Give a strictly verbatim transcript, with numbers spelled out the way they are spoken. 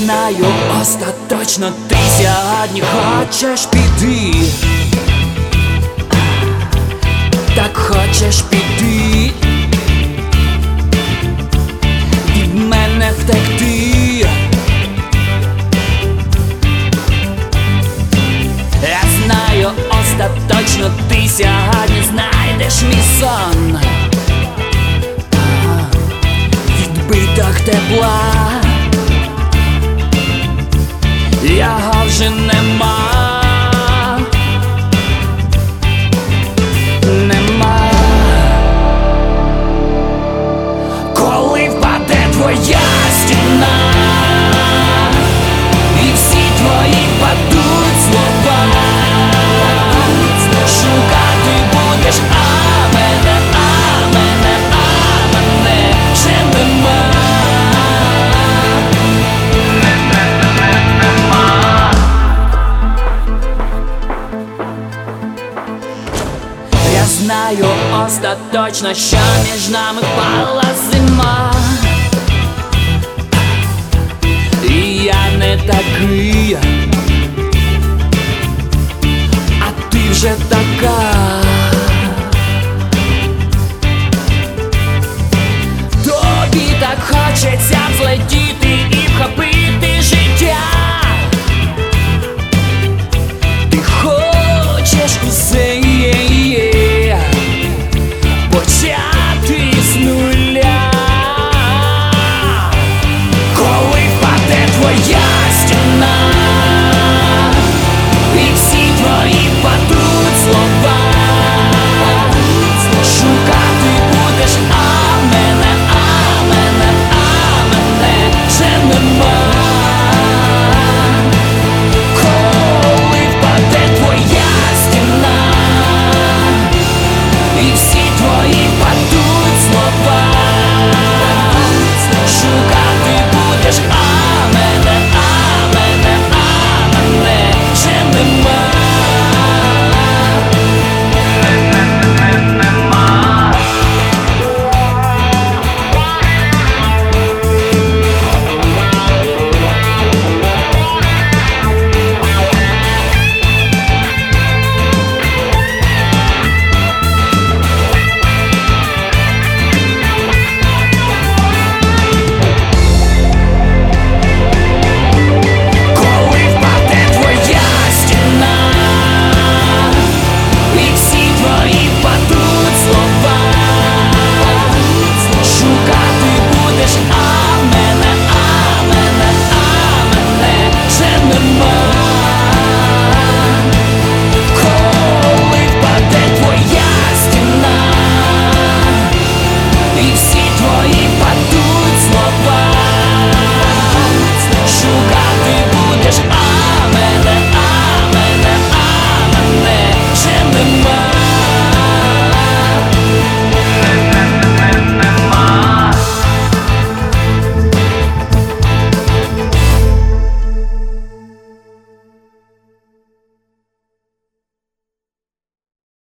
знаю, остаточно ти сьогодні хочеш піти. Так хочеш піти, від мене втекти. Я знаю, остаточно ти сьогодні знайдеш мій сон. Відбиток тепла, його вже нема. Нема. Коли впаде твоя стіна і всі твої падуть слова, шукати будеш, а мене, а мене, а мене ще нема. Я знаю остаточно, що між нами впала зима, і я не такий, а ти вже така. Тобі так хочеться взлетіти